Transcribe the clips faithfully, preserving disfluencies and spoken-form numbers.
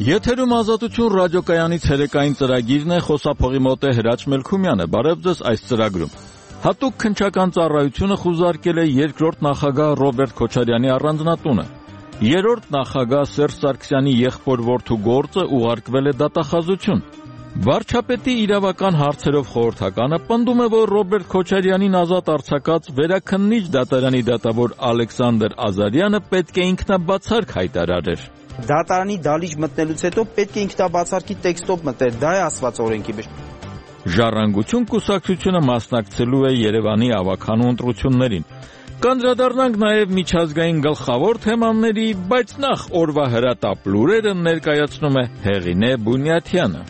Եթերում Ազատություն ռադիոկայանից հերեկային ծրագիրն է, խոսափողի մոտ է Հրաչ Մելքումյանը։ Բարև ձեզ այս ծրագրում։ Հատուկ քննչական ծառայությունը խուզարկել է երկրորդ նախագահ Ռոբերտ Քոչարյանի առանձնատունը։ Երրորդ նախագահ Սերժ Սարգսյանի եղբոր որդու գործը ուղարկվել է դատախազություն։ Վարչապետի իրավական հարցերով խորհրդականը պնդում է, որ Ռոբերտ Քոչարյանին ազատ արձակած Վերաքննիչ դատարանի դատավոր Ալեքսանդր Ազարյանը պետք է ինքնաբացարկ հայտարարեր։ Դատարանի դալիճ մտնելուց հետո պետք է ինքնաբացարկի տեքստով մտներ, դա է ասված օրենքի մեջ։ Ժառանգություն կուսակցությունը մասնակցելու է Երևանի ավագանու ընտրություններին։ Կանդրադառնանք նաև միջազգային գլխավոր թեմաների, բայց նախ օրվա հրատապ լուրերը ներկայացնում է Հեղինե Բունյաթյանը։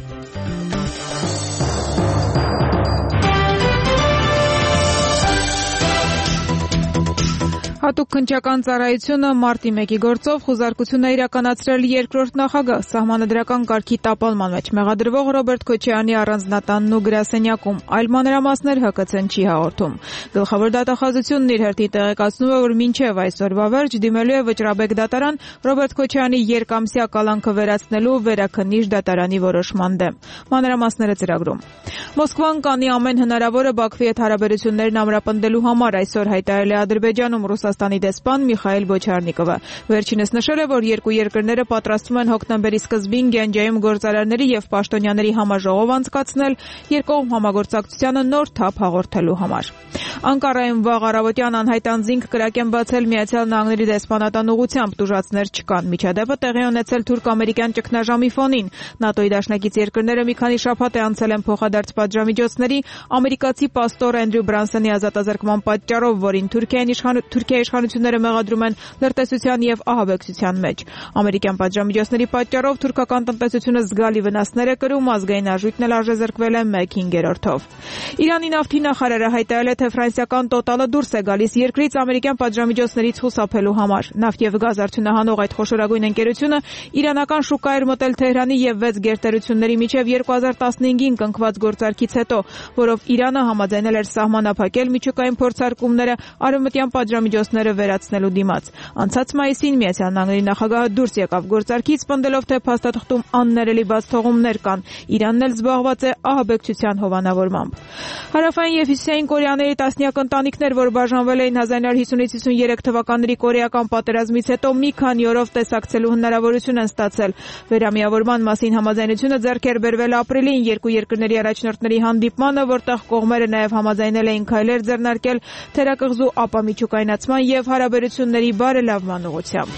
Հատուկ քննչական ծառայությունը մարտի մեկի գործով խուզարկություն է իրականացրել երկրորդ նախագահ սահմանադրական կարգի տապալման մեջ մեղադրվող Ռոբերտ Քոչարյանի առանձնատանն ու գրասենյակում, այլ մանրամասներ Հ Կ Ց-ն չի հաղորդում։ Գլխավոր դատախազությունն իր հերթին տեղեկացնում է, որ մինչև այսօրվա վերջ դիմելու է Վճռաբեկ դատարան Ռոբերտ Քոչարյանի երկամսյա կալանքը վերացնելու Վերաքննիչ դատարանի որոշման դեմ։ Մանրամասները ծրագրում։ Մոսկվան կանի ամեն հնարավորը Բաքվի հետ հարաբերություններն ամրապնդելու համար այսօր հայտարարել է Ադրբեջանում Ռուսաստանի դեսպան Միխայիլ Բոչարնիկովը։ Վերջինս նշել է, որ երկու երկրները պատրաստվում են հոկտեմբերի սկզբին Գյանջայում գործարարների եւ պաշտոնյաների համաժողով անցկացնել երկկողմ համագործակցությանը նոր թափ հաղորդելու համար։ Անկարայում վաղ առավոտյան անհայտ անձինք կրակ են բացել Միացյալ Նահանգների դեսպանատան ուղղությամբ, տուժածներ չկան։ Միջադեպը տեղի ունեցել թուրք-ամերիկյան ճգնաժամի ֆոնին։ ՆԱՏՕ-ի դաշնակից երկրները մի քանի շաբաթ է անցել են փոխադարձ պատժամիջոցների ամերիկացի պաստոր Էնդրյու Բրանսոնի ազատազրկման պատճառով, որին Թուրքիային Թուրքիայի իշխանությունները մեղադրում են լրտեսության եւ ահաբեկչության մեջ։ Ամերիկյան պատժամիջոցների պատճառով թուրքական տնտեսությունը զգալի վնասներ է կրում, ազգային արժույթն էլ արժեզրկվել է մեկ հինգերորդով։ Իրանի նավթի նախարարը հայտարարել է, թե ֆրանսիական Տոտալը դուրս է գալիս երկրից ամերիկյան պատժամիջոցներից խուսափելու համար։ Նավթ եւ գազ արդյունահանող այդ խոշորագույն ընկերությունը իրանական շուկա էր մտել Թեհրանի եւ վեց գերտերությունների միջև երկու հազար տասնհինգին կնքված գործարքից հետո, որով Իրանը համաձայնել էր սահմանափակել միջուկային փորձարկումները արևմտյան պատժամիջոցները վերացնելու դիմաց։ Անցած մայիսին Միացյալ Նահանգների նախագահը դուրս եկավ գործարքից, պնդելով, թե փաստաթղթում աններելի բացթողումներ կան։ Իրանն էլ զբաղված է ահաբեկչության հովանավորմամբ։ Հարավային եւ Հյուսիսային Կորեաների տասնյակ ընտանիքներ, որ բաժանվել էին հազար նոյ հիսունից հիսուներեք թվականների կորեական պատերազմից հետո, մի քանի օրով տեսակցելու հնարավորություն են ստացել։ Վերամիավորման մասին համաձայնությունը ձեռք էր բերվել ապրիլին երկու երկրների առաջնորդների հանդիպմանը, որտեղ կողմերը նաև համաձայնել էին քայլեր ձեռնարկել թերակղզու ապամիջուկայնացման եւ հարաբերությունների բարելավման ուղղությամբ։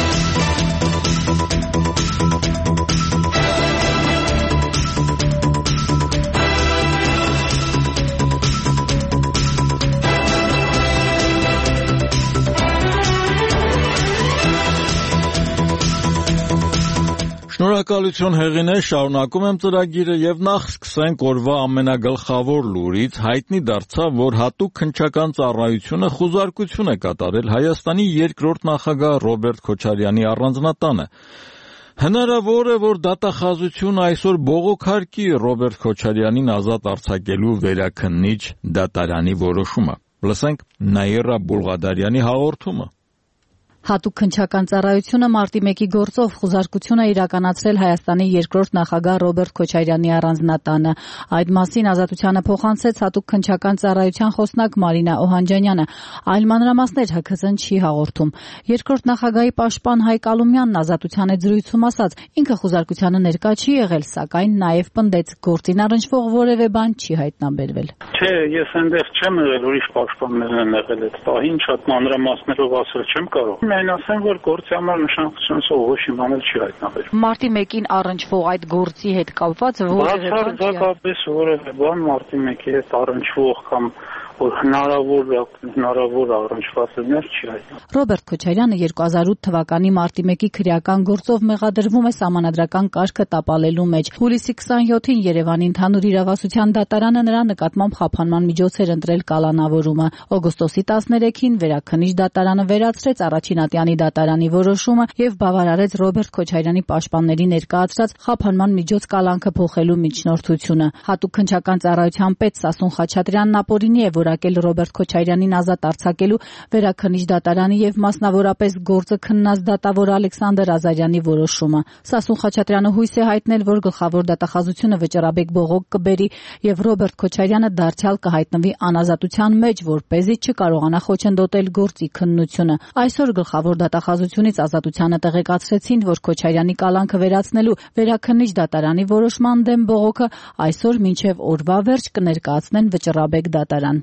Շնորհակալություն Հեղինե, շարունակում եմ ծրագիրը եւ նախ սկսենք օրվա ամենագլխավոր լուրից։ Հայտնի դարձավ, որ հատուկ քննչական ծառայությունը խուզարկություն է կատարել Հայաստանի երկրորդ նախագահ Ռոբերտ Քոչարյանի առանձնատանը։ Հնարավոր է, որ դատախազությունը այսօր բողոքարկի Ռոբերտ Քոչարյանին ազատ արձակելու Վերաքննիչ դատարանի որոշումը։ Լսենք Նաիրա Բուլղադարյանի հաղորդումը։ Հատուկ քննչական ծառայությունը մարտի մեկի գործով խուզարկություն է իրականացրել Հայաստանի երկրորդ նախագահ Ռոբերտ Քոչարյանի առանձնատանը։ Այդ մասին Ազատությանը փոխանցեց հատուկ քննչական ծառայության խոսնակ Մարինա Օհանջանյանը։ Այլ մանրամասներ Հ Ք Ց-ն չի հաղորդում։ Երկրորդ նախագահի պաշտպան Հայկ Ալումյանն Ազատության հետ զրույցում ասաց, ինքը խուզարկությանը ներկա չի եղել, սակայն նաև պնդեց, գործին առնչվող որևէ բան չի հայտնաբերվել։ Չէ, ես այնտեղ չեմ եղել, ուրիշ պաշտպաններ են եղել այդ պահին, շատ մանրամասներով ասել չեմ կարող։ Այն ասեմ, որ գործի համար նշանակություն ոչ մի բան չի հայտնաբերվում։ Մարտի մեկին առնչվող այդ գործի հետ կապված որևէ բան չի։ Բացարձակապես որևէ բան մարտի մեկի հետ առնչվող կամ որ հնարավոր հնարավոր առնչվածներ չի հայտնաբերվում։ Ռոբերտ Քոչարյանը երկու հազար ութ թվականի մարտի մեկի քրեական գործով մեղադրվում է սահմանադրական կարգը տապալելու մեջ։ Հուլիսի քսանյոթին Երևանի ընդհանուր իրավասության դատարանը նրա նկատմամբ խափանման միջոցեր ընտրել կալանավորումը։ Օգոստոսի տասներեքին Վերաքննիչ դատարանը վերացրեց առաջին ատյանի դատարանի որոշումը եւ բավարարեց Ռոբերտ Քոչարյանի պաշտպանների ներկայացրած խափանման միջոց կալանքը փոխելու միջնորդությունը։ Հատուկ քննչական ծառայության պետ Սասուն Խաչատրյանն ապօրինի է, որ որակել Ռոբերտ Քոչարյանին ազատ արձակելու Վերաքննիչ դատարանի եւ մասնավորապես գործը քննած դատավոր Ալեքսանդր Ազարյանի որոշումը։ Սասուն Խաչատրյանը հույս է հայտնել, որ գլխավոր դատախազությունը վճռաբեկ բողոք կբերի եւ Ռոբերտ Քոչարյանը դարձյալ կհայտնվի անազատության մեջ, որպեսզի չկարողանա խոչընդոտել գործի քննությունը։ Այսօր գլխավոր դատախազությունից ազատությանը տեղեկացրեցին, որ Քոչարյանի կալանքը վերացնելու Վերաքննիչ դատարանի որոշման դեմ բողոքը այսօր մինչև օրվա վերջ կներկայացնեն վճռաբեկ դատարան։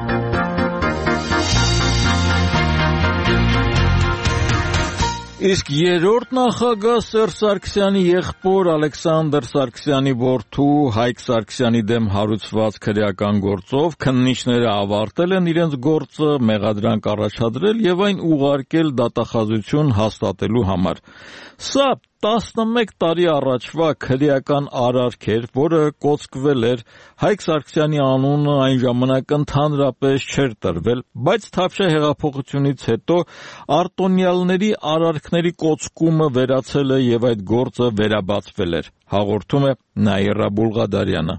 Իսկ երրորդ նախագահ Սերժ Սարգսյանի եղբոր Ալեքսանդր Սարգսյանի որդու Հայկ Սարգսյանի դեմ հարուցված քրեական գործով քննիչները ավարտել են իրենց գործը, մեղադրանք առաջադրել եւ այն ուղարկել դատախազություն հաստատելու համար։ Սա տասնմեկ տարի առաջվա քրեական արարք էր, որը կոծկվել էր, Հայկ Սարգսյանի անունը այն ժամանակ ընդհանրապես չէր տրվել, բայց Թավշյա հեղափոխությունից հետո արտոնյալների արարքների կոծկումը վերացել է եւ այդ գործը վերաբացվել էր, հաղորդում է Նաիրա Բուլղադարյանը։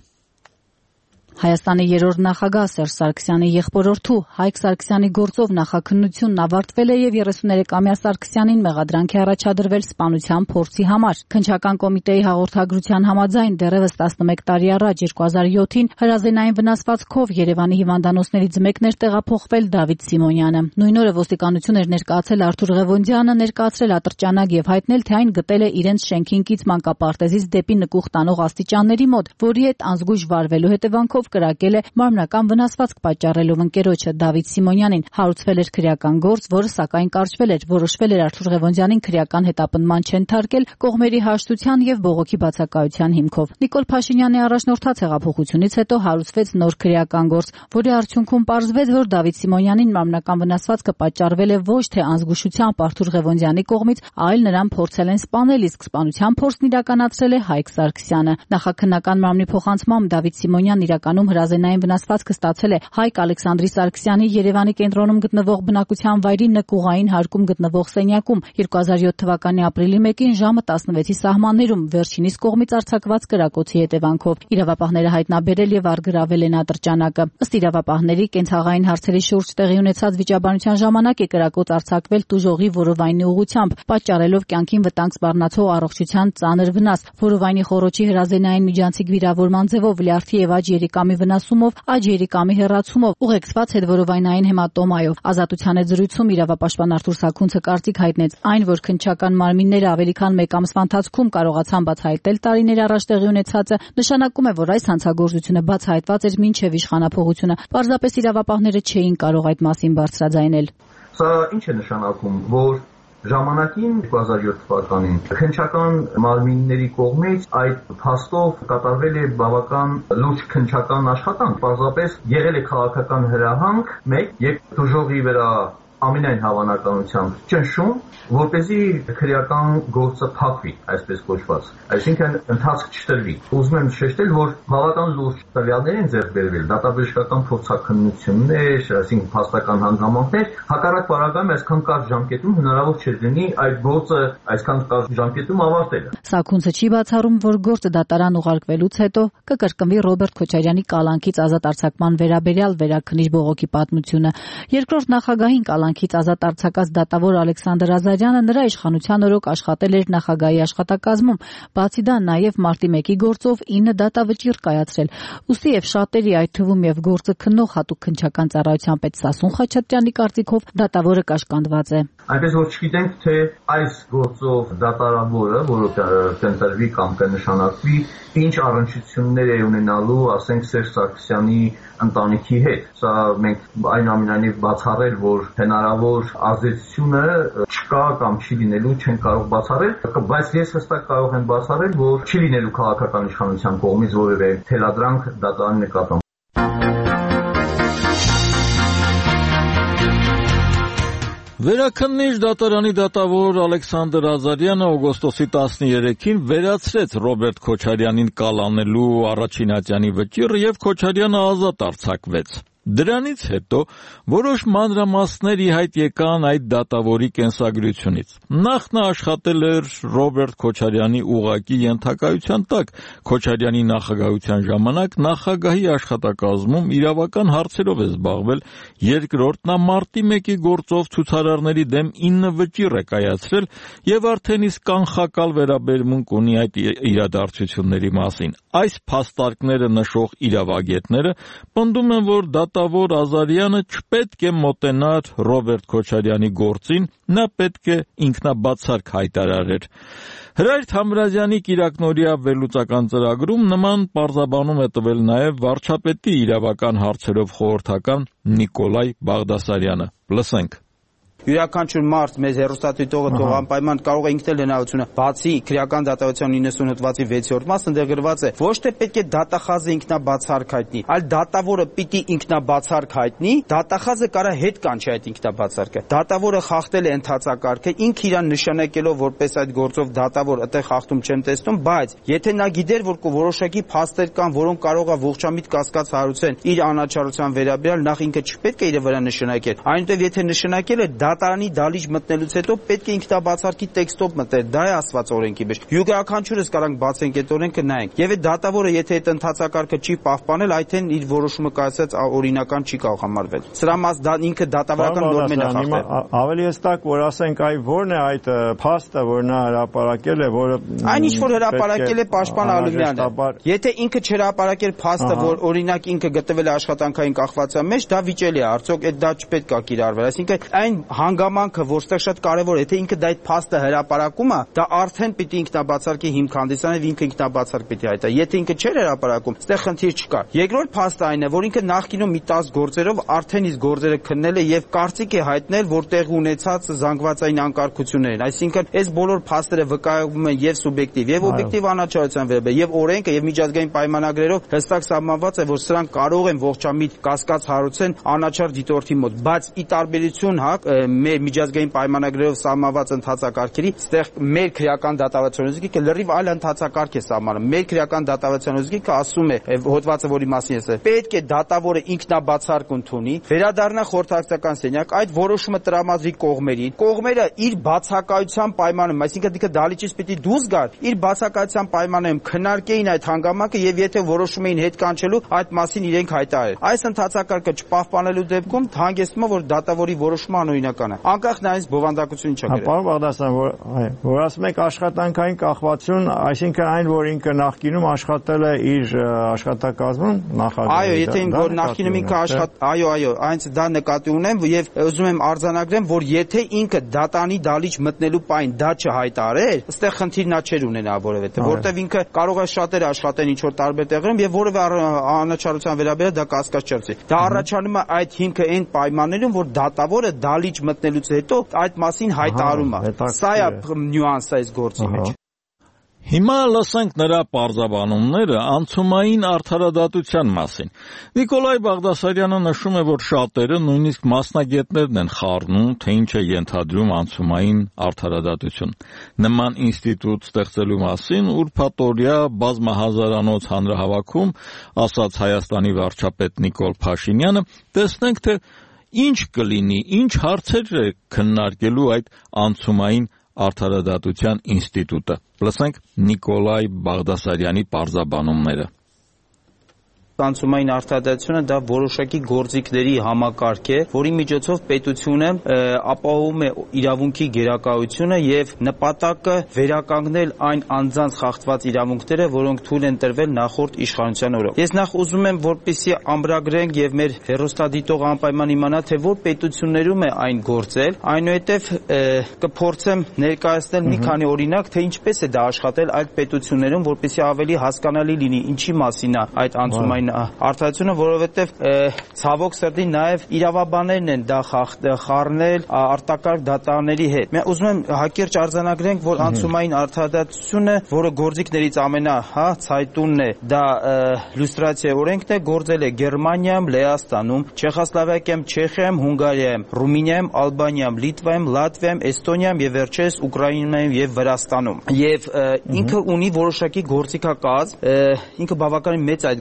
Հայաստանի երրորդ նախագահ Սերժ Սարգսյանի եղբորորդու Հայկ Սարգսյանի գործով նախաքննությունն ավարտվել է եւ երեսուներեքամյա Սարգսյանին մեղադրանք է առաջադրվել սպանության փորձի համար։ Քննչական կոմիտեի հաղորդագրության համաձայն դեռևս տասնմեկ տարի առաջ երկու հազար յոթին հրազենային վնասվածքով Երևանի հիվանդանոցներից մեկն էր տեղափոխվել Դավիթ Սիմոնյանը։ Նույն օրը ոստիկանություն էր ներկայացել Արթուր Ղևոնդյանը, ներկայացրել ատրճանակ եւ հայտնել, թե այն գտել է իրենց շենքին կից մանկապարտեզից դեպի նկուղ տանող աստիճանների մոտ, որի հետ անզգույշ վարվելու հետևանքով կրակել է մարմնական վնասվածք պատճառելով ընկերոջը Դավիթ Սիմոնյանին։ Հարուցվել էր քրեական գործ, որը սակայն կարճվել էր, որոշվել էր Արթուր Ղևոնդյանին քրեական հետապնդման չընթարկել կողմերի հաշտության եւ բողոքի բացակայության հիմքով։ Նիկոլ Փաշինյանի առաջնորդած հեղափոխությունից հետո հարուցվեց նոր քրեական գործ, որի արդյունքում պարզվեց, որ Դավիթ Սիմոնյանին մարմնական վնասվածքը պատճառվել է ոչ թե անզգուշությամբ Արթուր Ղևոնդյանի կողմից, այլ նրան փորձել են սպանել, իսկ սպանության փորձն իրականացրել է Հայկ Սարգսյանը։ Նախաքննական մարմնի փոխանցմամբ Դավիթ Սիմոնյանն իրականում հրազենային վնասվածքը ստացել է Հայկ Ալեքսանդրի Սարգսյանի Երևանի կենտրոնում գտնվող բնակության վայրի նկուղային հարկում գտնվող սենյակում երկու հազար յոթ թվականի ապրիլի մեկին ժամը տասնվեցի սահմաններում վերջինիս կողմից արձակված կրակոցի հետևանքով։ Իրավապահները հայտնաբերել եւ արգրավել են ատրճանակը։ Ըստ իրավապահների, կենցաղային հարցերի շուրջ տեղի ունեցած վիճաբանության ժամանակ է կրակոց արձակվել տուժողի որովայնի ուղղությամբ, պատճառելով կյանքին վտանգ սպառնացող առողջության ծանր վնաս։ Որովայնի խոռոչի հրազենային միջանցիկ վիրավորման ձևով լյարդի եւ աջ երիկամի վնասումով, աջ երիկամի հեռացումով, ուղեկցված հետվորովայնային հեմատոմայով։ Ազատության հետ զրույցում իրավապաշտպան Արթուր Սաքունցը կարծիք հայտնեց այն, որ քննչական մարմինները ավելի քան մեկ ամսվա ընթացքում կարողացան բացահայտել տարիներ առաջ տեղի ունեցածը, նշանակում է, որ այս հանցագործությունը բացահայտված էր մինչև իշխանափոխությունը։ Պարզապես իրավապահները չէին կարող այդ մասին բարձրաձայնել։ Սա ինչ է նշանակում, որ ժամանակին երկու հազար յոթ թվականին քննչական մարմինների կողմից այդ փաստով կատարվել է բավական լուրջ քննչական աշխատանք, պարզապես եղել է քաղաքական հրահանգ մեկ եւ դժողի վրա ամենայն հավանականությամբ ճնշում, որպեսզի քրեական գործը փակվի, այսպես կոչված, այսինքն ընթացք չտրվի։ Ուզում եմ շեշտել, որ բավական լուրջ տվյալներ են ձեռք բերվել, դատաբժշկական փորձաքննություններ, այսինքն փաստական հանգամանքներ, հակառակ պարագայում այսքան կարճ ժամկետում հնարավոր չէր լինի այդ գործը այսքան կարճ ժամկետում ավարտելը։ Սաքունցը չի բացառում, որ գործը դատարան ուղարկվելուց հետո կկրկնվի Ռոբերտ Քոչարյանի կալանքից ազատ արձակման վերաբերյալ վերաքննիչ բողոքի պատմությունը։ Երկրորդ նախագահին կալանքից ազատ արձակած դատավոր Ալեքսանդր Ազարյանը նրա իշխանության օրոք աշխատել էր նախագահի աշխատակազմում, բացի դա նաև մարտի մեկի գործով ինը դատավճիռ կայացրել։ Ուստի եւ շատերի, այդ թվում եւ գործը քննող հատուկ քննչական ծառայության պետ Սասուն Խաչատրյանի կարծիքով դատավորը կաշկանդված է։ Այնպես որ չգիտենք, թե այս գործով դատարանավորը, որը կընտրվի կամ կնշանակվի, ինչ առնչություններ է ունենալու, ասենք, Սերժ Սարգսյանի ընտանիքի հետ։ Սա մենք այնուամենայնիվ բացառել, որ հնարավոր ազդեցությունը չկա կամ չի լինելու, չեն կարող բացառել, բայց ես հստակ կարող եմ բացառել, որ չի լինելու քաղաքական իշխանության կողմից որևէ թելադրանք դատարանի նկատմամբ։ Վերաքննիչ դատարանի դատավոր Ալեքսանդր Ազարյանը օգոստոսի տասներեքին վերացրեց Ռոբերտ Քոչարյանին կալանելու առաջին ատյանի վճիռը եւ Քոչարյանը ազատ արձակվեց։ Դրանից հետո որոշ մանրամասներ ի հայտ եկան այդ դատավորի կենսագրությունից։ Նախ նա աշխատել էր Ռոբերտ Քոչարյանի ուղղակի ենթակայության տակ Քոչարյանի նախագահության ժամանակ նախագահի աշխատակազմում իրավական հարցերով է զբաղվել, երկրորդ նա մարտի մեկի գործով ցուցարարների դեմ ինը վճիռ է կայացրել եւ արդեն իսկ կանխակալ վերաբերմունք ունի այդ իրադարձությունների մասին։ Այս փաստարկները նշող իրավագետները պնդում են, որ դատավոր Ազարյանը չպետք է մոտենար Ռոբերտ Քոչարյանի գործին, նա պետք է ինքնաբացարկ հայտարարեր։ Հրայր Թամրազյանի կիրակնօրյա վերլուծական ծրագրում նման պարզաբանում է տվել նաև վարչապետի իրավական հարցերով խորհրդական Նիկոլայ Բաղդասարյանը։ Լսենք։ Յուրաքանչյուր մարդ մեզ հեռուստատիտողը թող անպայման կարող է ինքն էլ հնարավորությունը բացի քրեական դատավարության նույնսուն հոդվածի վեցերորդ մասը ընդեղ գրված է ոչ թե պետք է դատախազը ինքնաբացարկ հայտնի, այլ դատավորը պիտի ինքնաբացարկ հայտնի, դատախազը կարա հետ կանչի այդ ինքնաբացարկը։ Դատավորը խախտել է ընթացակարգը, ինքը իրան նշանակելով որպես այդ գործով դատավոր այդտեղ խախտում չեմ տեսնում, բայց եթե նա գիտեր, որ որոշակի փաստեր կան, որոնք կարող է ողջամիտ կասկած հարուցեն իր անաչառության վերաբերյալ, նախ ինքը չպետք է իր վրա նշանակել, այնտեղ եթե նշանակել է դատարանի դալիճ մտնելուց հետո պետք է ինքնաբացարկի տեքստով մտնել, դա է ասված օրենքի մեջ։ Յուրաքանչյուրս կարանք բացենք այդ օրենքը նայենք։ Եվ այդ դատավորը եթե այդ ընթացակարգը չի պահպանել, այդեն իր որոշումը կայացած օրինական չի կարող համարվել։ Սրա մաս դա ինքը դատավարական նորմեն է խախտել։ Ավելի հստակ որ ասենք այ ո՞րն է այդ փաստը, որ նա հրապարակել է, որը այն ինչ որ հրապարակել է պաշտպան Ալումյանը։ Եթե ինքը չհրապարակեր փաստը, որ օրինակ ինքը գտնվել է աշխատանքային կախվածության մեջ, դա վիճելի է, արդյոք այդ դա չպետք է կիրառվել։ Այսինքն այն հանգամանքը, որտեղ շատ կարևոր է, թե ինքը դա այդ փաստը հրապարակում է, դա արդեն պիտի ինքնաբացարկի հիմք հանդիսանա, ինքը ինքնաբացարկ պիտի հայտա։ Եթե ինքը չէր հրապարակում, այստեղ խնդիր չկա։ Երկրորդ փաստը այն է, որ ինքը նախկինում մի տասը գործերով արդեն իսկ գործերը քննել է եւ կարծիք է հայտնել, որ տեղ ունեցած զանգվածային անկարգություններ են։ Այսինքն, այս բոլոր փաստերը վկայում են եւ սուբյեկտիվ, եւ օբյեկտիվ անաչառության վերաբերյալ, եւ օրենքը եւ միջազգային պայմանագրերով հստակ սահմանված է, որ սրանք կարող են ողջամիտ կասկած հարուցեն անաչառ դիտորդի մոտ, բայց ի տարբերություն հա մեր միջազգային պայմանագրերով սահմանված ընթացակարգերի, այստեղ մեր քրեական դատավարության ուզիկը լրիվ այլ ընթացակարգ է սահմանում։ Մեր քրեական դատավարության ուզիկը ասում է հոդվածը, որի մասին ես պետք է դատավորը ինքնաբացարկ ընդունի, վերադառնա խորհրդակցական սենյակ, այդ որոշումը տրամադրի կողմերին, կողմերը իր բացակայության պայմանում, այսինքն դիքը դալիճից պիտի դուրս գար, իր բացակայության պայմաններում քննարկեին այդ հանգամանքը եւ եթե որոշում էին հետ կանչելու, այդ մասին իրենք հայտարարել։ Այս ընթացակարգը չպահպանելու դեպքում հանգեցնում է, որ դատավորի որոշումը անօրինական է, անկախ նրանից բովանդակություն չկա։ Պարոն Բաղդասարյան, որ որ ասում եք աշխատանքային կախվածություն, այսինքն այն, որ ինքը նախկինում աշխատել է իր աշխատակազմում, նախագահ։ Այո, եթե որ նախկինում ինքը աշխատ, այո, այո, այնց դա նկատի ունեմ եւ ուզում եմ արձանագրեմ, որ եթե ինքը դատանի դալիճ մտնելու պայն դա չհայտարեր, այստեղ խնդիր նա չէր ունենա որովհետեւ, որտեւ ինքը կարող է շատեր աշխատեն ինչ որ տարբեր տեղերում եւ որևէ անաչառության վերաբերյալ դա կասկած չրցի։ Դա առաջանում է այդ հիմքը այն պայմաններում, որ դատավորը դալիճ մտնելուց հետո այդ մասին հայտարարում է։ Սա է նյուանսը այս գործի մեջ։ Հիմա լսենք նրա պարզաբանումները անցումային արդարադատության մասին։ Նիկոլայ Բաղդասարյանը նշում է, որ շատերը, նույնիսկ մասնագետներն են խառնում, թե ինչ է ենթադրում անցումային արդարադատություն։ Նման ինստիտուտ ստեղծելու մասին ուրբաթօրյա բազմահազարանոց հանրահավաքում ասաց Հայաստանի վարչապետ Նիկոլ Փաշինյանը, տեսնենք, թե ինչ կլինի, ինչ հարցեր է քննարկելու այդ անցումային արդարադատության ինստիտուտը։ Լսենք Նիկոլայ Բաղդասարյանի պարզաբանումները։ Անցումային արդարադատությունը դա որոշակի գործիքների համակարգ է, որի միջոցով պետությունը ապահովում է իրավունքի գերակայությունը եւ նպատակը վերականգնել այն անձանց խախտված իրավունքները, որոնք թույլ են տրվել նախորդ իշխանության օրոք։ Ես նախ ուզում եմ, որպեսզի ամրագրենք եւ մեր հեռուստադիտող անպայման իմանա, թե որ պետություններում է այն գործել, այնուհետեւ կփորձեմ ներկայացնել մի քանի օրինակ, թե ինչպես է դա աշխատել այլ պետություններում, որպեսզի ավելի հասկանալի լինի ինչի մասին է այդ անցումային արդարությունը, որովհետև ցավոք սրտի նաև իրավաբաններն են դա խառնել արտակարգ դատարանների հետ։ Մենք ուզում եմ հակիրճ արձանագրենք, որ անցումային արդարադատությունը, որը գործիքներից ամենա, հա, ցայտունն է, դա լյուստրացիա օրենքն է, գործել է Գերմանիայում, Լեհաստանում, Չեխոսլովակիայում, Չեխիայում, Հունգարիայում, Ռումինիայում, Ալբանիայում, Լիտվայում, Լատվիայում, Էստոնիայում եւ վերջերս Ուկրաինայում եւ Վրաստանում։ Եվ ինքը ունի որոշակի գործիքակազմ, ինքը բավականին մեծ այդ գործիքակազմը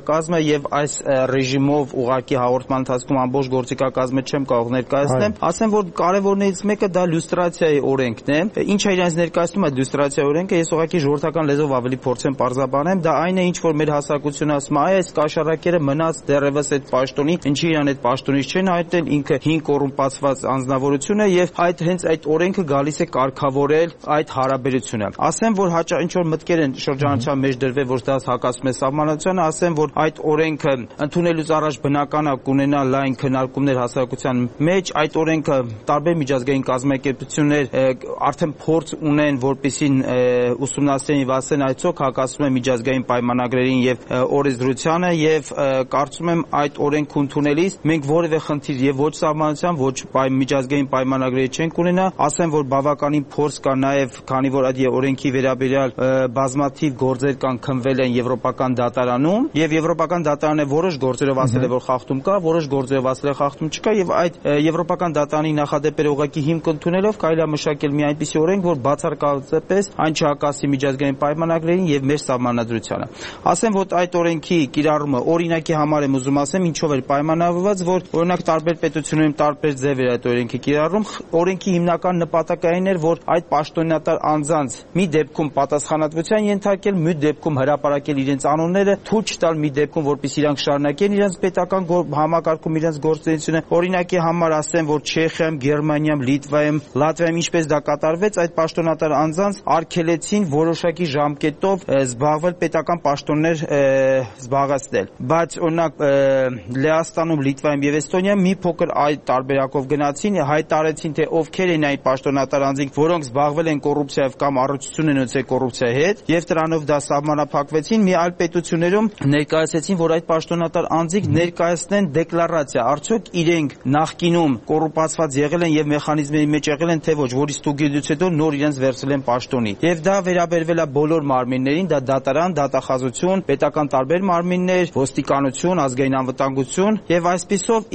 գործիքակազմը եւ այս ռեժիմով ուղղակի հաղորդման ընթացքում ամբողջ գործիքակազմը չեմ կարող ներկայացնել, ասեմ, որ կարևորներից մեկը դա լյուստրացիայի օրենքն է։ Ինչ է իրենց ներկայացնում այդ լյուստրացիայի օրենքը, ես ուղղակի ժողովրդական լեզվով ավելի փորձեմ պարզաբանեմ, դա այն է, ինչ որ մեր հասարակությունը ասում է, այս կաշառակերը մնաց դեռևս այդ պաշտոնի, ինչի իրան այդ պաշտոնից չեն հայտնել, ինքը հին կոռումպացված անձնավորություն է եւ այդ հենց այդ օրենքը գալիս է կարգավորել այդ հարաբերությունը։ Ասեմ, որ հաճախ ինչ որ մտքեր են շրջանառության մեջ դրվել, որ դա հակասում է սահմանադրությանը, ասեմ, որ այդ օրենքը ընդունելուց առաջ բնական է կունենա լայն քննարկումներ հասարակության մեջ, այդ օրենքը տարբեր միջազգային կազմակերպություններ արդեն փորձ ունեն, որպեսզի ուսումնասիրեն եւ ասեն այցոք հակասում է միջազգային պայմանագրերին եւ օրենսդրությանը եւ կարծում եմ այդ օրենքը ընդունելիս մենք որևէ խնդիր եւ ոչ սահմանության, ոչ միջազգային պայմանագրերի չենք ունենա, ասեմ, որ բավականին փորձ կա նաեւ, քանի որ այդ օրենքի վերաբերյալ բազմաթիվ գործեր կան քննվել են եվրոպական դատարանում եւ եվրոպական դատարանը որոշ գործերով ասել է, որ խախտում կա, որոշ գործերով ասել է խախտում չկա եւ այդ եվրոպական դատարանի նախադեպերը ուղղակի հիմք ընդունելով կարելի է մշակել մի այնպիսի օրենք, որ բացառկացապես այն չհակասի միջազգային պայմանագրերին եւ մեր սահմանադրությանը։ Ասեմ, որ այդ օրենքի կիրառումը օրինակի համար եմ ուզում ասեմ, ինչով էր պայմանավորված, որ օրինակ տարբեր պետություններում տարբեր ձև էր այդ օրենքի կիրառում, օրենքի հիմնական նպատակը այն էր, որ այդ պաշտոնատար անձանց մի դեպքում պատասխանատվության ենթարկել, մի դեպքում հրապարակել իրենց անունները, թույլ չտալ մի դեպքում, որպեսզի իրանք շարունակեն իրենց պետական համակարգում իրենց գործունեությունը։ Օրինակի համար ասեմ, որ Չեխիայում, Գերմանիայում, Լիտվայում, Լատվիայում ինչպես դա կատարվեց, այդ պաշտոնատար անձանց արգելեցին որոշակի ժամկետով զբաղվել պետական պաշտոններ զբաղեցնել։ Բայց օրինակ Լեհաստանում, Լիտվայում եւ Էստոնիայում մի փոքր այդ տարբերակով գնացին, հայտարարեցին, թե ովքեր են այդ պաշտոնատար անձինք, որոնք զբաղվել են կոռուպցիայով կամ առողջություն են ունեցել կոռուպցիայի հետ, եւ դրանով դա սահմանափակվեցին։ Մի այլ պետություններում ներկայացեցին, որ այդ պաշտոնատար անձինք ներկայացնեն դեկլարացիա, արդյոք իրենք նախկինում կոռուպացված եղել են եւ մեխանիզմների մեջ եղել են, թե ոչ, որից ստուգելուց հետո նոր իրենց վերցրել են պաշտոնի։ Եվ դա վերաբերվել է բոլոր մարմիններին, դա դատարան, դատախազություն, պետական տարբեր մարմիններ, ոստիկանություն, ազգային անվտանգություն եւ այսպիսով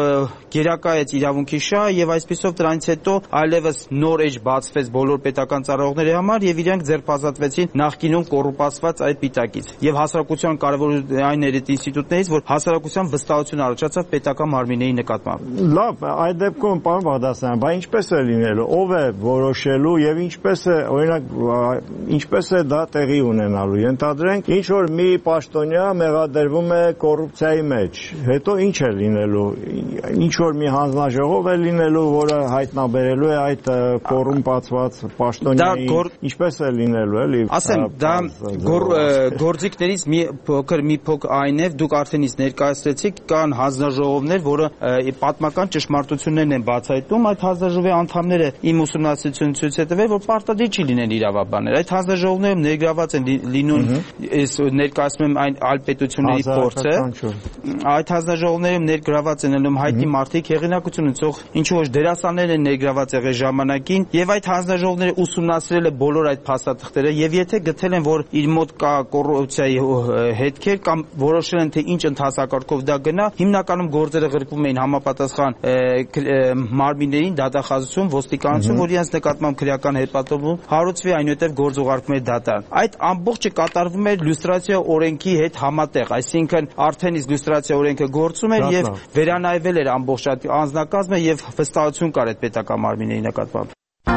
գերակայեց իրավունքի շահը եւ այսպիսով դրանից հետո այլևս նոր էջ բացվեց բոլոր պետական ծառայողների համար եւ իրենք ձերբազատվեցին նախկինում կոռուպացված այդ պիտակից։ Եվ հասարակության կարևոր այն էր այդ ինստիտուտներից, որ հասարակության վստահություն առաջացավ պետական մարմինների նկատմամբ։ Լավ, այդ դեպքում պարոն Բաղդասարյան, բայց ինչպես է լինելու, ով է որոշելու եւ ինչպես է, օրինակ, ինչպես է դա տեղի ունենալու։ Ենթադրենք, ինչ որ մի պաշտոնյա մեղադրվում է կոռուպցիայի մեջ, հետո ինչ է լինելու, ինչ որ մի հանձնաժողով է լինելու, որը հայտնաբերելու է այդ կոռումպացված պաշտոնյայի, ինչպես է լինելու, էլի։ Ասեմ, դա գործիքներից մի փոքր մի փոքր այն է, դուք արդեն իսկ ներկայացրեցիք, կան հանձնաժողովներ, որը պատմական ճշմարտություններն են բացահայտում, այդ հանձնաժողովի անդամները իմ ուսումնասիրությունը ցույց է տվել, որ պարտադիր չի լինեն իրավաբաններ։ Այդ հանձնաժողովներում ներգրաված են լինում, ես ներկայացնում եմ այն այլ պետությունների փորձը։ Այդ հանձնաժողովներում ներգրաված են լինում հայտնի մարդիկ, հեղինակություն ունեցող, ինչու ոչ դերասաններ են ներգրաված եղել ժամանակին, եւ այդ հանձնաժողովները ուսումնասիրել է բոլոր այդ փաստաթղթերը, եւ եթե գտել են, որ իր մոտ կա կոռուպցիայի հետքեր կամ որոշել են, թե ինչ ընթացակարգով դա գնա, հիմնականում գործերը ղրկվում էին համապատասխան մարմիններին, դատախազություն, ոստիկանություն, որ իրենց նկատմամբ քրեական հետապատում հարուցվի, այնուհետև գործ ուղարկվում էր դատարան։ Այդ ամբողջը կատարվում էր լյուստրացիա օրենքի հետ համատեղ, այսինքն արդեն իսկ լյուստրացիա օրենքը գործում էր եւ վերանայվել էր ամբողջ այդ անձնակազմը եւ վստահություն կար այդ պետական մարմինների նկատմամբ։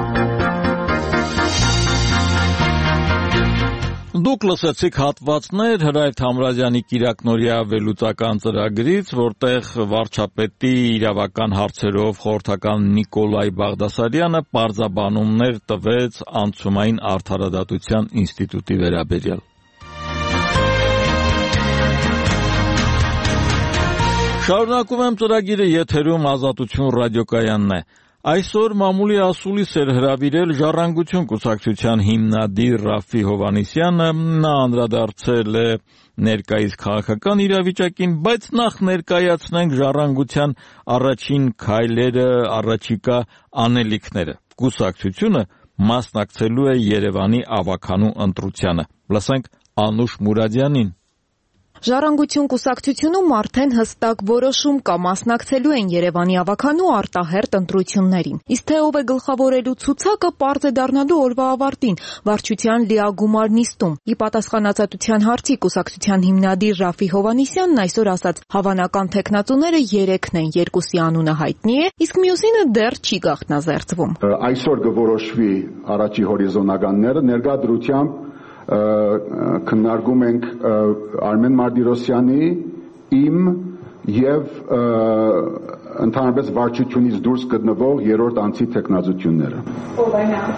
Դուք լսեցիք հատվածներ Հրայր Թամրազյանի Կիրակնօրյա վերլուծական ծրագրից, որտեղ վարչապետի իրավական հարցերով խորհրդական Նիկոլայ Բաղդասարյանը պարզաբանումներ տվեց անցումային արդարադատության ինստիտուտի վերաբերյալ։ Շարունակում եմ ծրագիրը, եթերում Ազատություն ռադիոկայանն է։ Այսօր մամուլի ասուլիս էր հրավիրել Ժառանգություն կուսակցության հիմնադիր Ռաֆի Հովհաննիսյանը, նա անդրադարձել է ներկայիս քաղաքական իրավիճակին, բայց նախ ներկայացնենք Ժառանգության առաջին քայլերը, առաջիկա անելիքները։ Կուսակցությունը մասնակցելու է Երևանի ավագանու ընտրությանը։ Լսենք Անուշ Մուրադյանին։ Ժառանգություն կուսակցությունում արդեն հստակ որոշում կա, մասնակցելու են Երևանի ավագանու արտահերթ ընտրություններին։ Իսկ թե ով է գլխավորելու ցուցակը, պարզ է դառնալու օրվա ավարտին վարչության լիագումար նիստում։ Ի պատասխան ազատության հարցի կուսակցության հիմնադիր Ռաֆի Հովհաննիսյանն այսօր ասաց, հավանական թեկնածուները երեքն են, երկուսի անունը հայտնի է, իսկ մյուսինը դեռ չի գաղտնազերծվում։ Այսօր կորոշվի առաջի հորիզոնականները, ներկայությամբ քննարկում ենք Արմեն Մարտիրոսյանի, իմ եւ ընդհանրապես վարչությունից դուրս գտնվող երրորդ անձի թեկնածությունները։ Ո՞վ է նա։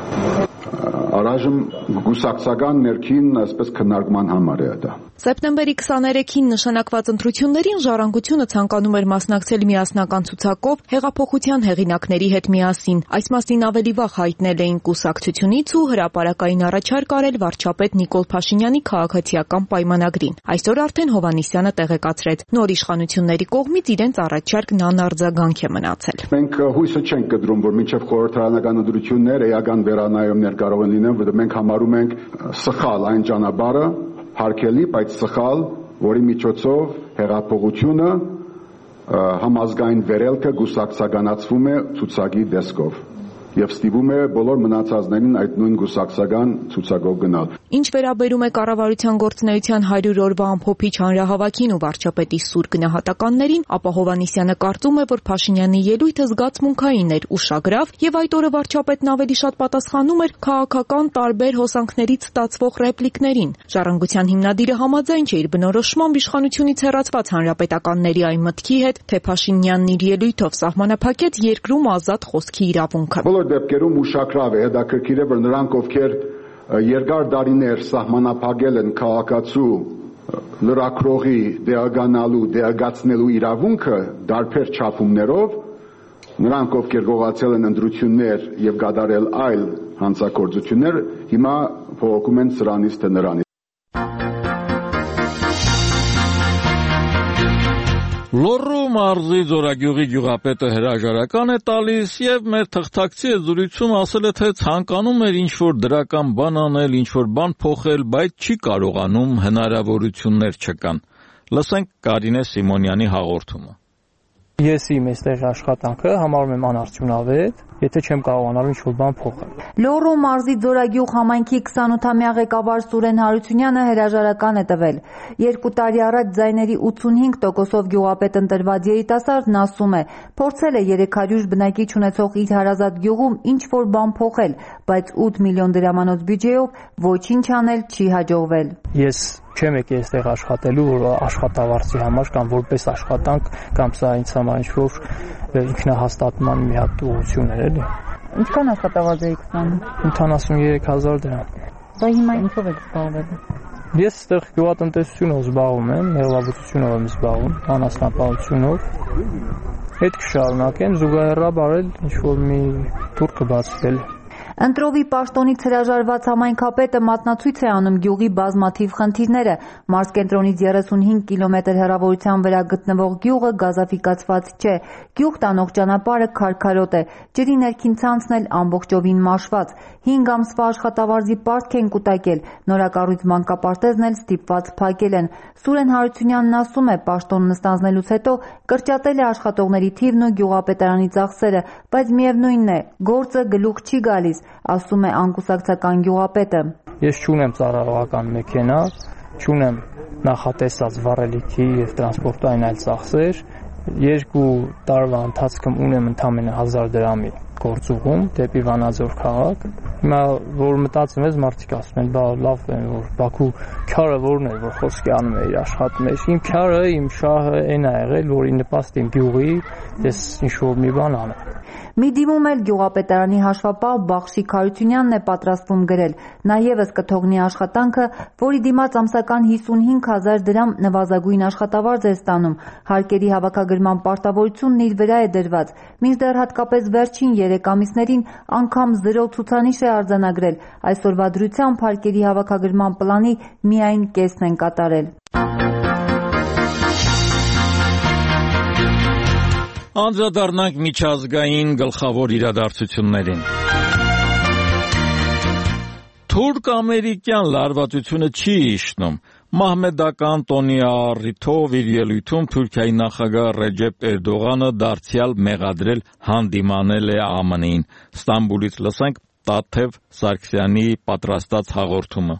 Առայժմ գուսակցական ներքին այսպես քննարկման համար է դա։ Սեպտեմբերի քսաներեքին նշանակված ընտրություններին Ժառանգությունը ցանկանում էր մասնակցել միասնական ցուցակով հեղափոխության հեղինակների հետ միասին։ Այս մասին ավելի վաղ հայտնել էին կուսակցությունից ու հրապարակային առաջարկ արել վարչապետ Նիկոլ Փաշինյանի քաղաքացիական պայմանագրին։ Այսօր արդեն Հովհաննիսյանը տեղեկացրեց, նոր իշխանությունների կողմից իրենց առաջարկն անարձագանք է մնացել։ Մենք հույսը չենք կտրում, որ մինչև խորհրդարանական ընտրություններ էական վերանայումներ կարող են լինել, որտեղ մենք համարում ենք սխալ այն ճանապարհը, հարկելի, բայց սխալ, որի միջոցով հեղափոխությունը համազգային վերելքը գուսակցականացվում է ցուցակի տեսքով եւ ստիպում է բոլոր մնացածներին այդ նույն գուսակցական ցուցակով գնալ։ Ինչ վերաբերում է կառավարության գործունեության հարյուր օրվա ամփոփիչ հանրահավաքին ու վարչապետի սուր գնահատականներին, ապա Հովհաննիսյանը կարծում է, որ Փաշինյանի ելույթը զգացմունքային էր, ուշագրավ եւ այդ օրը վարչապետն ավելի շատ պատասխանում էր քաղաքական տարբեր հոսանքներից ստացվող ռեպլիկներին։ Ժառանգության հիմնադիրը համաձայն չէ իր բնորոշմամբ իշխանությունից հեռացված հանրապետականների այն մտքի հետ, թե Փաշինյանն իր ելույթով սահմանափակեց երկրում ազատ խոսքի իրավունքը։ Դեպքերում ուշագրավ է, հետաքրքիր է, որ նրանք, ովքեր երկար տարիներ սահմանափակել են քաղաքացու լրագրողի դեղականալու, դեղացնելու իրավունքը դարբեր չափումներով, նրանք, ովքեր գողացել են ընտրություններ եւ կատարել այլ հանցագործություններ, հիմա փոխում են սրանից թե նրանից։ Լոռու մարզի Ձորագյուղի գյուղապետը հրաժարական է տալիս եւ մեր թղթակցի զրույցում ասել է, թե ցանկանում էր ինչ-որ դրական բան անել, ինչ-որ բան փոխել, բայց չի կարողանում, հնարավորություններ չկան։ Լսենք Կարինե Սիմոնյանի հաղորդումը։ Ես իմ այստեղ աշխատանքը համարում եմ անարդյունավետ, եթե չեմ կարողանալու ինչ-որ բան փոխել։ Լոռու մարզի Ձորագյուղ համայնքի քսանութամյա ղեկավար Սուրեն Հարությունյանը հրաժարական է տվել։ Երկու տարի առաջ ձայների ութսունհինգ տոկոսով գյուղապետ ընտրված երիտասարդն ասում է, փորձել է երեք հարյուր բնակիչ ունեցող իր հարազատ գյուղում ինչ-որ բան փոխել, բայց ութ միլիոն դրամանոց բյուջեով ոչինչ անել չի հաջողվել։ Ես չեմ եկել այստեղ աշխատելու, որ աշխատավարձի համար կամ որպես աշխատանք կամ սա ինձ համար ինչ-որ ինքնահաստատման մի հատ ուղղություն էր, էլի։ Ինչքան աշխատավարձ եք ստանում։ ութանասուներեք հազար դրամ։ Դա հիմա ինչով եք զբաղվել։ Ես այստեղ գյուղատնտեսությունով զբաղվում եմ, մեղվաբուծությունով եմ զբաղվում, անասնապահությունով։ Հետ կշարունակեմ զուգահեռաբար էլ ինչ-որ մի տուր կբացվի։ Ընտրովի պաշտոնից հրաժարված համայնքապետը մատնացույց է անում գյուղի բազմաթիվ խնդիրները։ Մարզկենտրոնից երեսունհինգ կիլոմետր հեռավորության վրա գտնվող գյուղը գազաֆիկացված չէ։ Գյուղ տանող ճանապարհը քարքարոտ է, ջրի ներքին ցանցն էլ ամբողջովին մաշված։ հինգ ամսվա աշխատավարձի պարտք են կուտակել, նորակառույց մանկապարտեզն էլ ստիպված փակել են։ Սուրեն Հարությունյանն ասում է, պաշտոնն ստանձնելուց հետո կրճատել է աշխատողների թիվն ու գյուղապետարանի ծախսերը, բայց միևնույնն է, գործը գլուխ չի գալիս, ասում է անկուսակցական գյուղապետը։ Ես չունեմ ծառայողական մեքենա, չունեմ նախատեսած վառելիքի եւ տրանսպորտային այլ ծախսեր, երկու տարվա ընթացքում ունեմ ընդամենը հազար դրամի գործուղում դեպի Վանաձոր քաղաք։ Հիմա որ մտածում ես, մարդիկ ասում են, բա լավ է, որ Բաքու քարը որն է, որ խոսքի անում է իր աշխատում է։ Իմ քարը, իմ շահը այն է եղել, որ ի նպաստ իմ գյուղի ես ինչ-որ մի բան անեմ։ Մի դիմում էլ գյուղապետարանի հաշվապահ Բախշիկ Հարությունյանն է պատրաստվում գրել։ Նա ևս կթողնի աշխատանքը, որի դիմաց ամսական հիսունհինգ հազար դրամ նվազագույն աշխատավարձ է ստանում։ Հարկերի հավաքագրման պարտավորությունն իր վրա է դրված։ Մինչդեռ հատկապես վերջին երեք ամիսներին անգամ զրո ցուցանիշ է արձանագրել։ Այսօրվա դրությամբ հարկերի հավաքագրման պլանի միայն կեսն են կատարել։ Անդրադառնանք միջազգային գլխավոր իրադարձություններին։ Թուրք-ամերիկյան լարվածությունը չի իջնում։ Մահմեդական տոնի առիթով իր ելույթում Թուրքիայի նախագահ Ռեջեփ Էրդողանը դարձյալ մեղադրել հանդիմանել է ԱՄՆ-ին։ Ստամբուլից լսենք Տաթև Սարգսյանի պատրաստած հաղորդումը։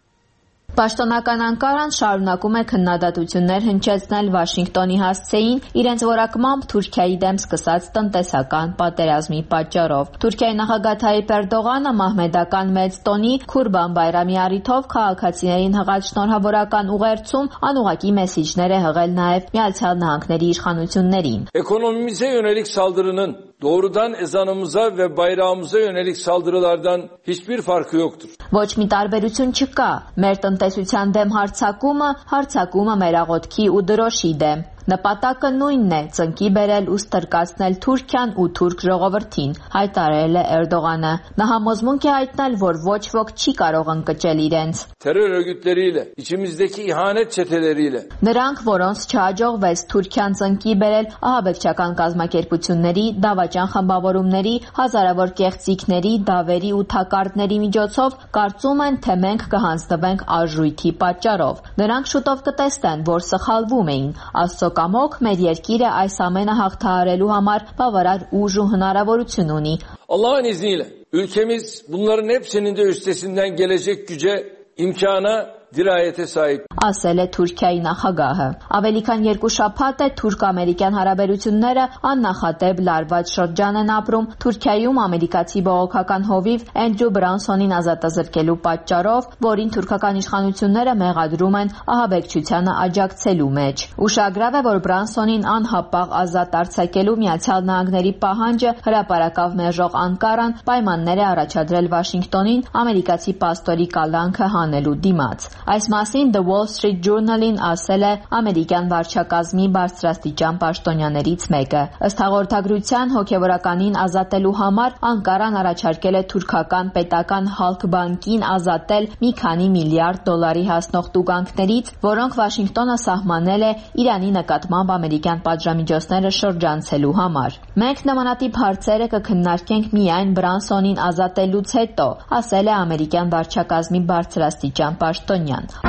Պաշտոնական Անկարան շարունակում է քննադատություններ հնչեցնել Վաշինգտոնի հասցեին իրենց որակմամբ Թուրքիայի դեմ սկսած տնտեսական պատերազմի պատճառով։ Թուրքիայի նախագահ Թայիփ Էրդողանը մահմեդական մեծ տոնի Քուրբան Բայրամի առիթով քաղաքացիներին հղած շնորհավորական ուղերձում անուղղակի մեսիջներ է հղել նաև Միացյալ Նահանգների իշխանություններին։ Ekonomimize yönelik saldırının doğrudan ezanımıza ve bayrağımıza yönelik saldırılardan hiçbir farkı yoktur. Ոչ մի տարբերություն չկա։ Մեր տնտեսության դեմ հարձակումը, հարձակումը մեր աղոթքի ու դրոշի դեմ։ Նպատակը նույնն է՝ ծնկի բերել ու ստրկացնել Թուրքիան ու թուրք ժողովրդին, հայտարարել է Էրդողանը։ Նա համոզմունք է հայտնել, որ ոչ ոք չի կարող ընկճել իրենց։ Terör örgütleriyle, içimizdeki ihanet çeteleriyle. Նրանք, որոնց չհաջողվեց Թուրքիան ծնկի բերել ահաբեկչական կազմակերպությունների, դավաճան խմբավորումների, հազարավոր կեղծիքների, դավերի ու թակարդների միջոցով, կարծում են, թե մենք կհանձնվենք արժույթի պատճառով։ Նրանք շուտով կտեսնեն, որ սխալվում էին։ Աստծո կամոք մեր երկիրը այս ամենը հաղթահարելու համար բավարար ուժ ու հնարավորություն ունի։ Allah'ın izniyle ülkemiz bunların hepsinin de üstesinden gelecek güce, imkana, dirayete sahip. Ասել է Թուրքիայի նախագահը։ Ավելի քան երկու շաբաթ է թուրք-ամերիկյան հարաբերությունները աննախադեպ լարված շրջան են ապրում Թուրքիայում ամերիկացի բողոքական հովիվ Էնդրյու Բրանսոնին ազատազրկելու պատճառով, որին թուրքական իշխանությունները մեղադրում են ահաբեկչությանը աջակցելու մեջ։ Ուշագրավ է, որ Բրանսոնին անհապաղ ազատ արձակելու Միացյալ Նահանգների պահանջը հրապարակավ մերժող Անկարան պայմաններ է առաջադրել Վաշինգտոնին ամերիկացի պաստորի կալանքը հանելու դիմաց։ Այս մասին The Wall Street Journal-ին ասել է ամերիկյան վարչակազմի բարձրաստիճան պաշտոնյաներից մեկը։ Ըստ հաղորդագրության հոգևորականին ազատելու համար Անկարան առաջարկել է թուրքական պետական Halk բանկին ազատել մի քանի միլիարդ դոլարի հասնող տուգանքներից, որոնք Վաշինգտոնը սահմանել է Իրանի նկատմամբ ամերիկյան պատժամիջոցները շրջանցելու համար։ Մենք նմանատիպ հարցերը կքննարկենք միայն Բրանսոնին ազատելուց հետո, ասել է ամերիկյան վարչակազմի բարձրաստիճան պաշտոնյան։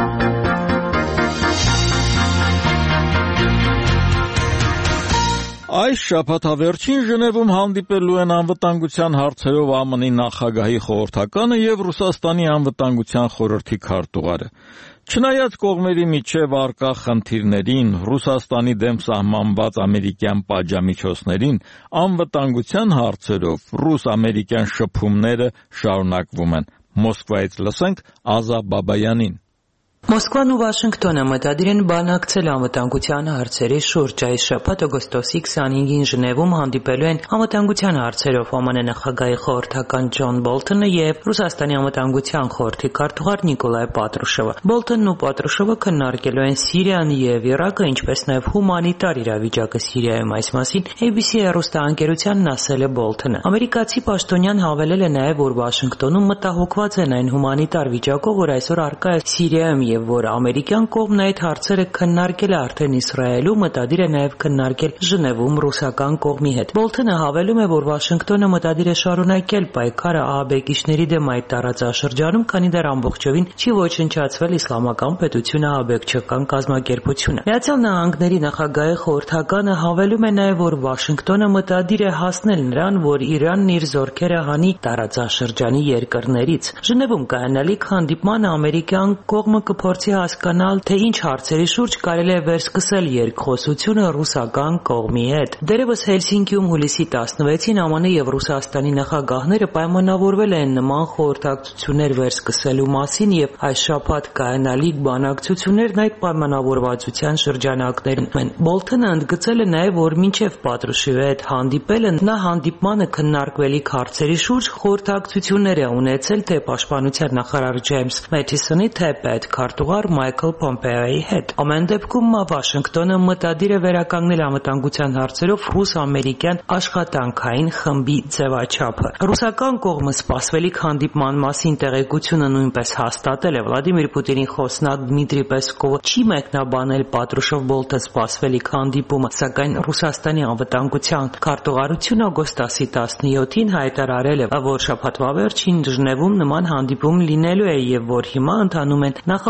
Այս շաբաթավերջին Ժնևում հանդիպելու են անվտանգության հարցերով ԱՄՆ-ի նախագահի խորհրդականը եւ Ռուսաստանի անվտանգության խորհրդի քարտուղարը։ Չնայած կողմերի միջև առկա խնդիրներին, Ռուսաստանի դեմ սահմանված ամերիկյան պատժամիջոցներին, անվտանգության հարցերով ռուս-ամերիկյան շփումները շարունակվում են։ Մոսկվայից լսենք Ազա Բաբայանին։ Մոսկվան ու Վաշինգտոնը մտադիր են բանակցել անվտանգության հարցերի շուրջ։ Այս շաբաթ օգոստոսի քսանհինգին Ժնևում հանդիպելու են անվտանգության հարցերով ԱՄՆ նախագահի խորհրդական Ջոն Բոլթոնը եւ Ռուսաստանի անվտանգության խորհրդի քարտուղար Նիկոլայ Պատրուշովը։ Բոլթոնն ու Պատրուշովը քննարկելու են Սիրիան եւ Իրաքը, ինչպես նաեւ հումանիտար իրավիճակը Սիրիայում։ Այս մասին A B C հեռուստաընկերությանն ասել է Բոլթոնը։ Ամերիկացի պաշտոնյան հավելել է նաեւ, որ Վաշինգտոնում մտահոգված են այն հումանիտար վիճակով, որ այսօր առկա է Սիրիայում եւ որ ամերիկյան կողմն այդ հարցերը քննարկել է արդեն Իսրայելում, մտադիր է նաև քննարկել Ժնևում ռուսական կողմի հետ։ Բոլթոնը հավելում է, որ Վաշինգտոնը մտադիր է շարունակել պայքարը ահաբեկիչների դեմ այդ տարածաշրջանում, քանի դեռ ամբողջովին չի ոչնչացվել իսլամական պետությունը ահաբեկչական կազմակերպությունը։ Միացյալ Նահանգների նախագահի խորհրդականը հավելում է նաև, որ Վաշինգտոնը մտադիր է հասնել նրան, որ Իրանն իր զորքերը հանի տարածաշրջանի երկրներից։ Ժնևում կայանալիք հանդիպմանը ամերիկյան կողմը փորձի հասկանալ, թե ինչ հարցերի շուրջ կարելի է վերսկսել երկխոսությունը ռուսական կողմի հետ։ Դերևս Հելսինկիում հուլիսի տասնվեցին ԱՄՆ եւ Ռուսաստանի նախագահները պայմանավորվել են նման խորհրդակցություններ վերսկսելու մասին եւ այս շաբաթ կայանալիք բանակցություններն այդ պայմանավորվածության շրջանակներում են։ Բոլթոնը ընդգծել է նաեւ, որ մինչեւ Պատրուշովի հետ հանդիպելը նա հանդիպմանը քննարկվելիք հարցերի շուրջ խորհրդակցություններ է ունեցել թե պաշտպանության նախարար Ջեյմս Մեթիսոնի, թե քարտուղար Մայքլ Պոմպեոյի հետ։ Ամեն դեպքում Վաշինգտոնը մտադիր է վերականգնել անվտանգության հարցերով ռուս-ամերիկյան աշխատանքային խմբի ձևաչափը։ Ռուսական կողմը սպասվելիք հանդիպման մասին տեղեկությունը նույնպես հաստատել է։ Վլադիմիր Պուտինի խոսնակ Դմիտրի Պեսկովը չի մեկնաբանել Պատրուշով-Բոլթը սպասվելիք հանդիպումը, սակայն Ռուսաստանի անվտանգության քարտուղարությունը օգոստոսի տասնյոթին հայտարարել է, որ շաբաթվա վերջին Ժնևում նման հանդիպում լինելու է եւ որ հիմա ընթանում են նախապ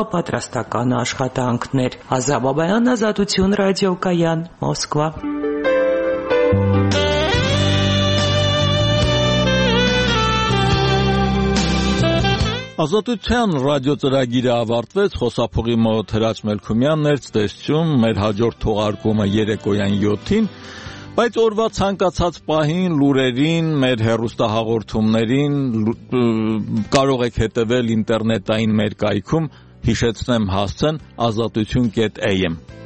նախապատրաստական աշխատանքներ։ Ազա Բաբայան, Ազատություն ռադիոկայան, Մոսկվա։ Ազատության ռադիոծրագիրը ավարտվեց, խոսափողի մոտ Հրաչ Մելքումյանն էր, ցտեսություն, մեր հաջորդ թողարկումը երեկոյան յոթին, բայց օրվա ցանկացած պահին, լուրերին, մեր հեռուստահաղորդումներին կարող եք հետևել ինտերնետային մեր կայքում, հիշեցնեմ հասցեն ազատություն կետ am